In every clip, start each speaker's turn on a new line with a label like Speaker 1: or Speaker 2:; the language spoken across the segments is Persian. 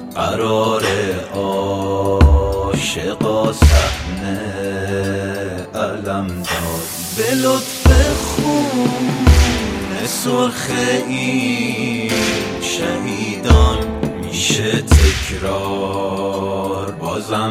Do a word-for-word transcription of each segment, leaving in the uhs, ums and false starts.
Speaker 1: قرار عاشقا صحنه علم داد به لطف خون سرخ این شهیدان میشه تکرار بازم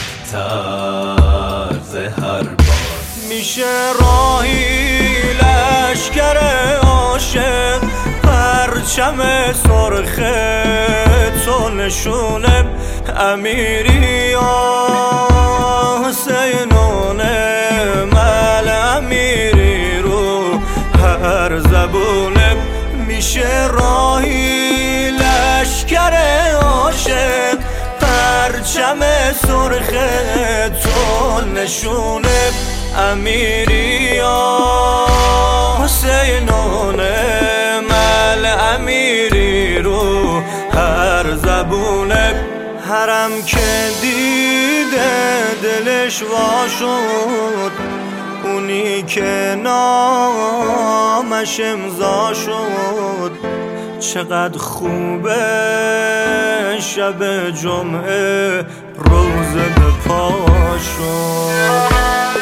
Speaker 1: بهتر ز هر بار
Speaker 2: میشه راهی لشکر عاشق پرچم سرخ تو نشونه امیری یا حسینونه مل امیری رو هر زبونه میشه راهی لشکر عاشق پرچم سرخ تو نشونه امیری یا حسینونه مل امیری رو هر زبونه حرم که دیده دلش وا شد اونی که نامش امضا شد چقدر خوبه شب جمعه روزه به پا شد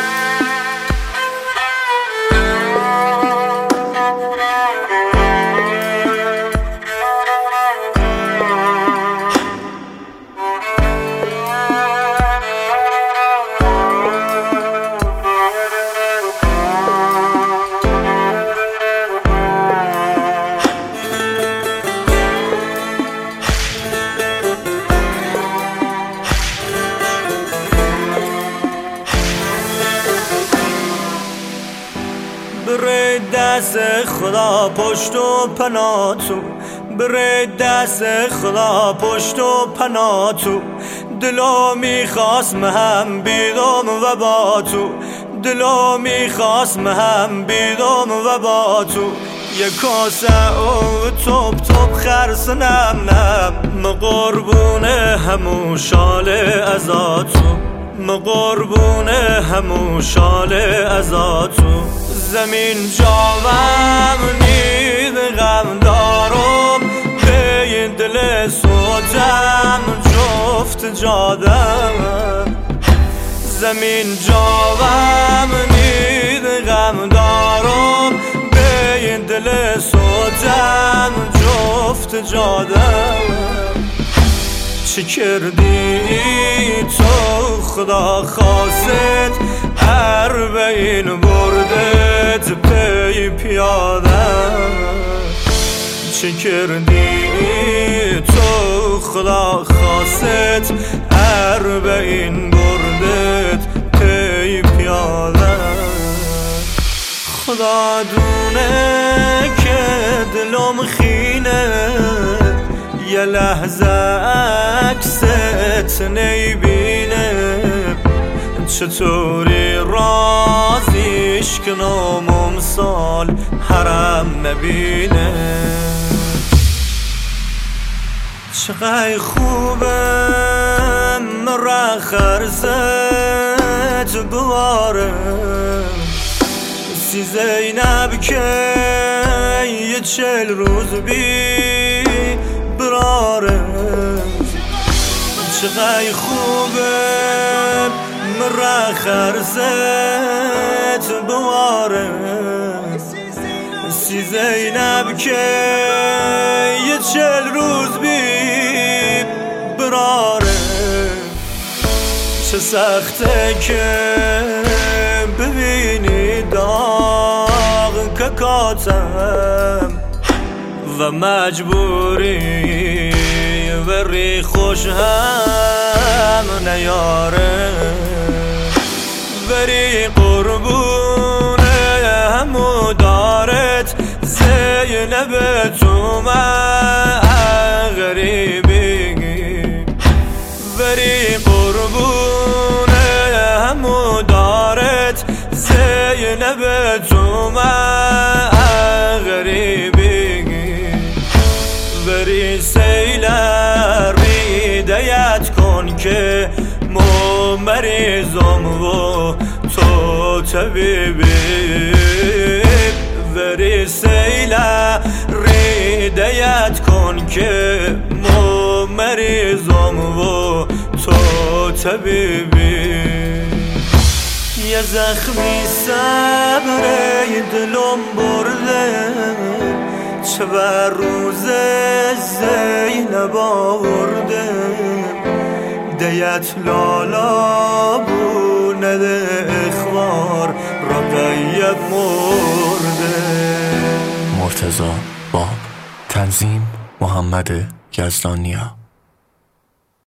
Speaker 2: بره دست خدا پشت و پناه تو بره دست خدا پشت و پناه تو دلو میخواست مهم بیدم و با تو دلو میخواست مهم بیدم و با تو یک کاسه او توب توب خرسنم نم مقربونه همو شال ازاتو مقربونه همو شال ازاتو زمین جاوم نید غم دارم به این دل سوتم جفت جادم زمین جاوم نید غم دارم به این دل سوتم جفت جادم چه کردی تو خدا خواست اربعین بردت پی پیادم چه کردی تو خدا خواست اربعین بردت پی پیادم خدا دونه که دلم خینه یه لحظه عکست نمیبینه چطوری رازیش کنم امسال حرم نبینه چقدر خوبه مرا خرزت بواره سی زینب که یه چل روز بی براره چقدر خوبه مرا خرزت بواره سی زینب که یه چل روز بی براره چه سخته که ببینی داغ ککاتم و مجبوری وری خوش هم نیاره وری قربونه همو دارت زینب تو من غریبی وری قربونه همو دارت زینب تو من غریبی وری سیلر ریدیت کن که مو مریضم و تو طبیبی وری سیلر ریدیت کن که مو مریضام و تو طبیبی. یه زخمی صبره دلم برده، چه بر روز زینب آورده. دیت لالا بو نده اخوار رقیب مرده.
Speaker 3: مرتضی باب، تنظیم محمد یزدانیا.